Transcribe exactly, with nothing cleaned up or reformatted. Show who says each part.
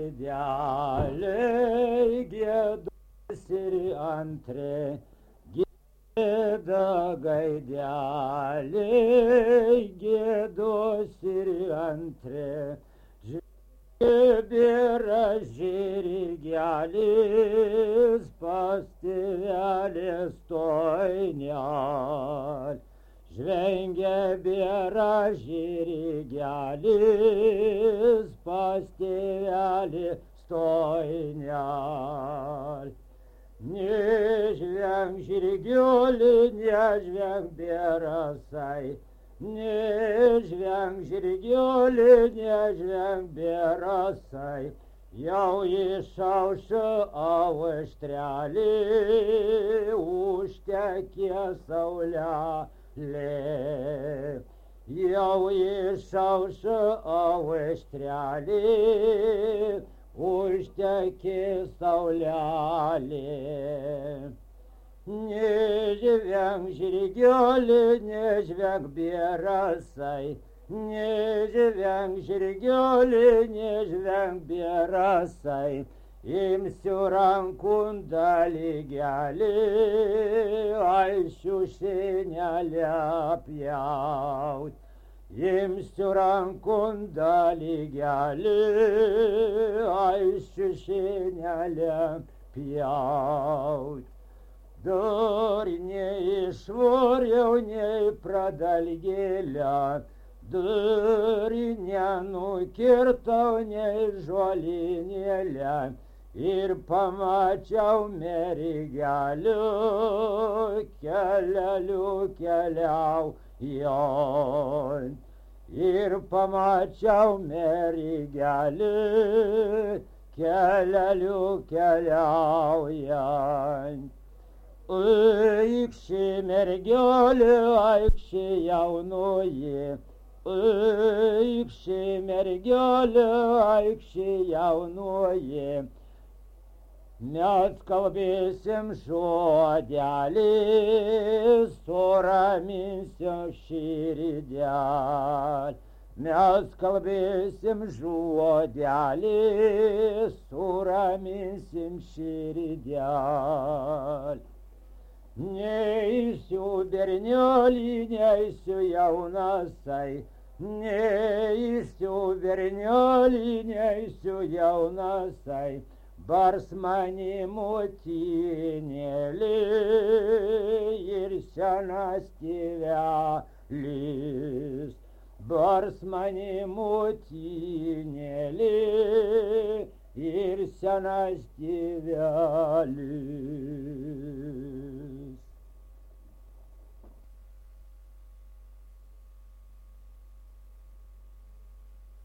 Speaker 1: gaidelė gėdos ir antre, gėda gaidelė gėdos ir antre. Bėra žirgelis pas tėvelės toinel. Žvengia bėra žirgelis pas tėvelės toinel. Nežveng žirgelį, nežveng bėrasai, nežveng žirgelį, nežveng bėrasai, jau išaušo auštrelį, užtekė saulelė. Jau išaušo auštrelį, užtekė saulelė. Nežveng žirgelį, nežveng bėrasai, nežveng žirgelį, nežveng bėrasai, imsiu rankun dalygelį, aišiu šienelę pjaut. Imsiu rankun dalygelį, aišiu šienelę pjaut. Dar neišvariau nei pradalgėlę, dar nenukirtau nei žolinėlę, ir pamačiau mergelę, keleliu keliaujant. Ir pamačiau mergelę, keleliu keliaujant. Aikšė mergelė, aikšė jaunoji, aikšė mergelė, aikšė jaunoji. Mes kalbėsim žodelį, suraminsim širdelę. Mes kalbėsim žodelį, suraminsim širdelę. Neisiu bernelį, neisiu jaunasai, neisiu bernelį, neisiu jaunasai, bars mani motinėlį ir senas tėvelis. Bars mani motinėlį ir senas tėvelis.